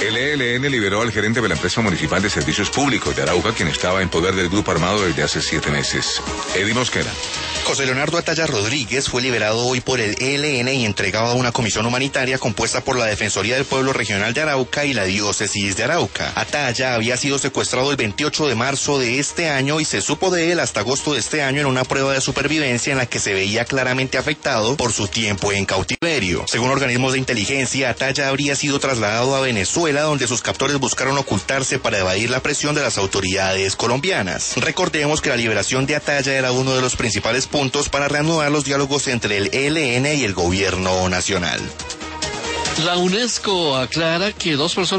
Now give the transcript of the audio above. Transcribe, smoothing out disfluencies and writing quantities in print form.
El ELN liberó al gerente de la empresa municipal de servicios públicos de Arauca, quien estaba en poder del grupo armado desde hace 7 meses. Eddie Mosquera. José Leonardo Atalla Rodríguez fue liberado hoy por el ELN y entregado a una comisión humanitaria compuesta por la Defensoría del Pueblo Regional de Arauca y la Diócesis de Arauca. Atalla había sido secuestrado el 28 de marzo de este año y se supo de él hasta agosto de este año en una prueba de supervivencia en la que se veía claramente afectado por su tiempo en cautiverio. Según organismos de inteligencia, Atalla habría sido trasladado a Venezuela, donde sus captores buscaron ocultarse para evadir la presión de las autoridades colombianas. Recordemos que la liberación de Atalla era uno de los principales puntos para reanudar los diálogos entre el ELN y el gobierno nacional. La UNESCO aclara que 2 personas